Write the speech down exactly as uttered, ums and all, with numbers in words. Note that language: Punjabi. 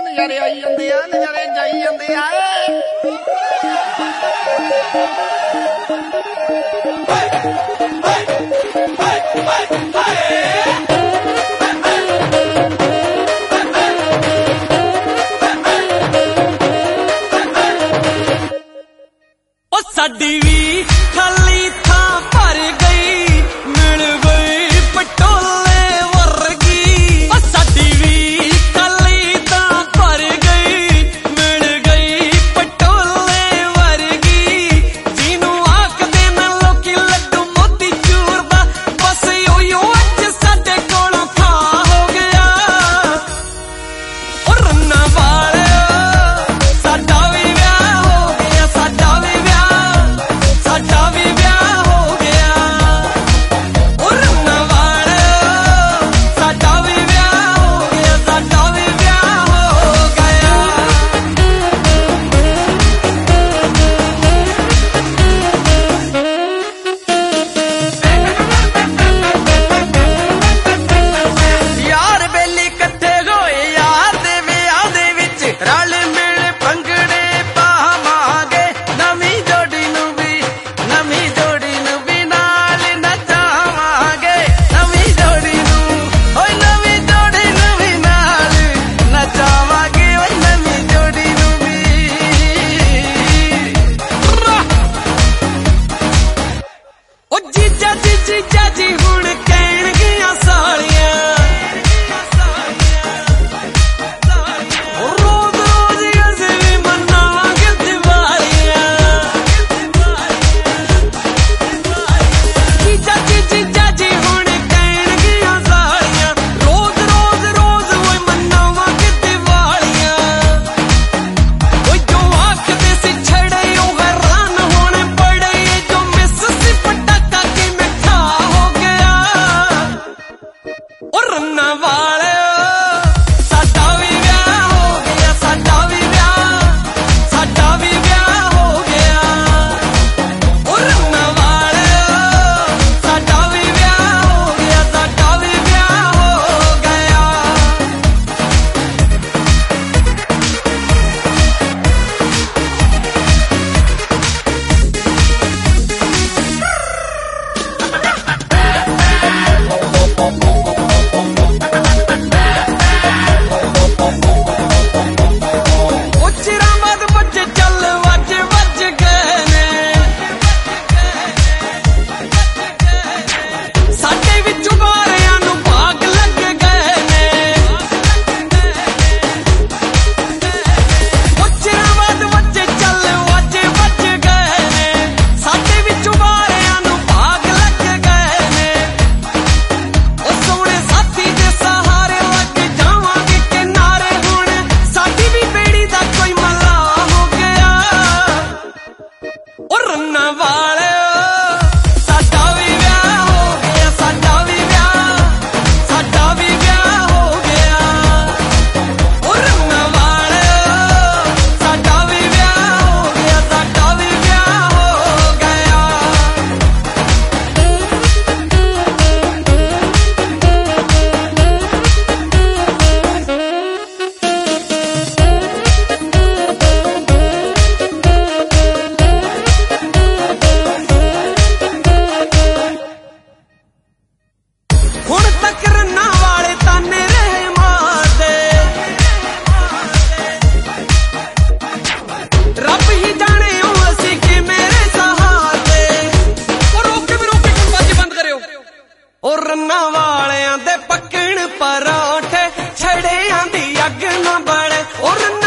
ਨਜ਼ਾਰੇ ਆਈ ਜਾਂਦੇ ਆ, ਨਜ਼ਾਰੇ ਜਾਈ ਜਾਂਦੇ ਆ। ਸਾਡੀ ਵੀ ਖਾਲੀ ਥਾਂ ਭਰ ਗਈ, ਮਿਲ ਗਈ ਪਟੋਲੇ ਵਰਗੀ। ਉਹ ਸਾਡੀ ਵੀ ਖਾਲੀ ਥਾਂ ਭਰ ਗਈ, ਮਿਲ ਗਈ ਪਟੋਲੇ ਵਰਗੀ। ਜਿਹਨੂੰ ਆਖਦੇ ਨਾ ਲੋਕੀ ਲੱਡੂ ਮੋਤੀ ਚੂਰ ਦਾ, ਬਸ ਉਹੀਓ ਅੱਜ ਸਾਡੇ ਕੋਲੋਂ ਥਾਂ ਹੋ ਗਿਆ। ਉਹ ਰੰਨਾਂ ਵਾਲਿਓ ਸਾਡਾ ਵੀ ਵਿਆਹ ਹੋ ਗਿਆ, ਸਾਡਾ ਵੀ ਸਾਡਾ ਵੀ ਵਿਆਹ ਹੋ ਗਿਆ। ਉਹ ਰੰਨਾਂ ਵਾਲਿਓ ਸਾਡਾ ਵੀ ਵਿਆਹ ਹੋ ਗਿਆ, ਸਾਡਾ ਵੀ ਵਿਆਹ ਹੋ ਗਿਆ। ਯਾਰ ਬੇਲੀ ਇਕੱਠੇ ਹੋਏ, ਯਾਰ ਦੇ ਵਿਆਹ ਦੇ ਵਿੱਚ ਰਲ ਮਿਲ ਭੰਗੜੇ ਪਾਵਾਂਗੇ। ਨਵੀਂ ਜੋੜੀ ਨੂੰ ਵੀ ਨਵੀਂ ਜੋੜੀ ਨੂੰ ਵੀ ਨਾਲ ਨਚਾਵਾਂਗੇ। ਨਵੀਂ ਜੋੜੀ ਨੂੰ ਓਏ ਨਵੀਂ ਜੋੜੀ ਨੂੰ ਵੀ ਨਾਲ ਨਚਾਵਾਂਗੇ। ਓਏ ਨਵੀਂ ਜੋੜੀ ਨੂੰ ਵੀ। ਓ ਜੀਜਾ ਜੀ ਜੀਜਾ ਜੀ ਹੁਣ ਕਹਿਣਗੀਆਂ ਸਾਲੀਆਂ, ਰੋਜ਼ ਰੋਜ਼ ਅਸੀਂ ਵੀ ਮਨਾਵਾਂਗੇ ਦੀਵਾਲੀਆਂ। ਜੀਜਾ ਜੀ ਜੀਜਾ ਜੀ ਹੁਣ ਕਹਿਣਗੀਆਂ ਸਾਲੀਆਂ, ਰੋਜ਼ ਰੋਜ਼ ਰੋਜ਼ ਓਏ ਮਨਾਵਾਂਗੇ ਦੀਵਾਲੀਆਂ। ਓਏ ਜੋ ਆਖਦੇ ਸੀ ਛੜੇ ਉਹ ਹੈਰਾਨ ਹੋਣੇ ਬੜੇ, ਜੋ ਮਿਸ ਸੀ ਪਟਾਕਾ ਕਿ ਮਿੱਠਾ ਹੋ ਗਿਆ। ਉਹ ਰੰਨਾਂ ਵਾਲਿਓ ਸਾਡਾ ਵੀ ਵਿਆਹ ਹੋ ਗਿਆ, ਸਾਡਾ ਵੀ ਵਿਆਹ, ਸਾਡਾ ਵੀ ਵਿਆਹ ਹੋ ਗਿਆ। ਉਹ ਰੰਨਾਂ ਵਾਲਿਓ ਸਾਡਾ ਵੀ ਵਿਆਹ ਹੋ ਗਿਆ, ਸਾਡਾ ਵੀ ਵਿਆਹ ਹੋ ਗਿਆ। ਉਹ ਚਿਰਾਂ ਬਾਅਦ ਬੱਚੇ ਚੱਲ ਵੱਜ ਵੱਜ ਗਏ ਨੇ, ਸਾਡੇ ਵਿੱਚੋਂ ਬਾਰਿਆਂ ਨੂੰ ਭਾਗ ਲੱਗ ਗਏ ਨੇ। ਉਹ ਚਿਰਾਂ ਬਾਅਦ ਬੱਚੇ ਚੱਲ ਵੱਜ ਵੱਜ ਗਏ ਨੇ, ਸਾਡੇ ਵਿੱਚੋਂ ਬਾਰਿਆਂ ਨੂੰ ਭਾਗ ਲੱਗ ਗਏ ਨੇ। ਉਹ ਸੋਹਣੇ ਸਾਥੀ ਦੇ ਸਹਾਰੇ ਲੱਗ ਜਾਵਾਂਗੇ ਕਿਨਾਰੇ, ਹੁਣ ਸਾਡੀ ਵੀ ਬੇੜੀ ਦਾ ਕੋਈ ਮੱਲਾ ਹੋ ਗਿਆ। ਉਹ ਰੰਨਾਂ ਵਾਲਿਓ ਸਾਡਾ ਵੀ ਵਿਆਹ ਹੋ ਗਿਆ, ਸਾਡਾ ਵੀ ਵਿਆਹ, ਸਾਡਾ ਵੀ ਵਿਆਹ ਹੋ ਗਿਆ। ਉਹ ਰੰਨਾਂ ਵਾਲਿਓ ਸਾਡਾ ਵੀ ਵਿਆਹ ਹੋ ਗਿਆ, ਸਾਡਾ ਵੀ ਵਿਆਹ ਹੋ ਗਿਆ। ਹੁਣ ਤੱਕ ਰੰਨਾਂ ਵਾਲੇ ਤਾਨੇ ਰਹੇ ਮਾਰਦੇ, ਰੱਬ ਹੀ ਜਾਣੇ ਉਹ ਅਸੀਂ ਕਿ ਮੇਰੇ ਸਹਾਰੇ। ਉਹ ਰੋਕ ਕੇ ਵੀ ਰੋਕ ਕੇ ਹੁਣ ਬਾਜੀ ਬੰਦ ਕਰਿਓ। ਉਹ ਰੰਨਾਂ ਵਾਲਿਆਂ ਦੇ ਪੱਕਣ ਪਰੌਂਠੇ, ਛੜਿਆਂ ਦੀ ਅੱਗ ਨਾ ਬਲੇ। ਉਹ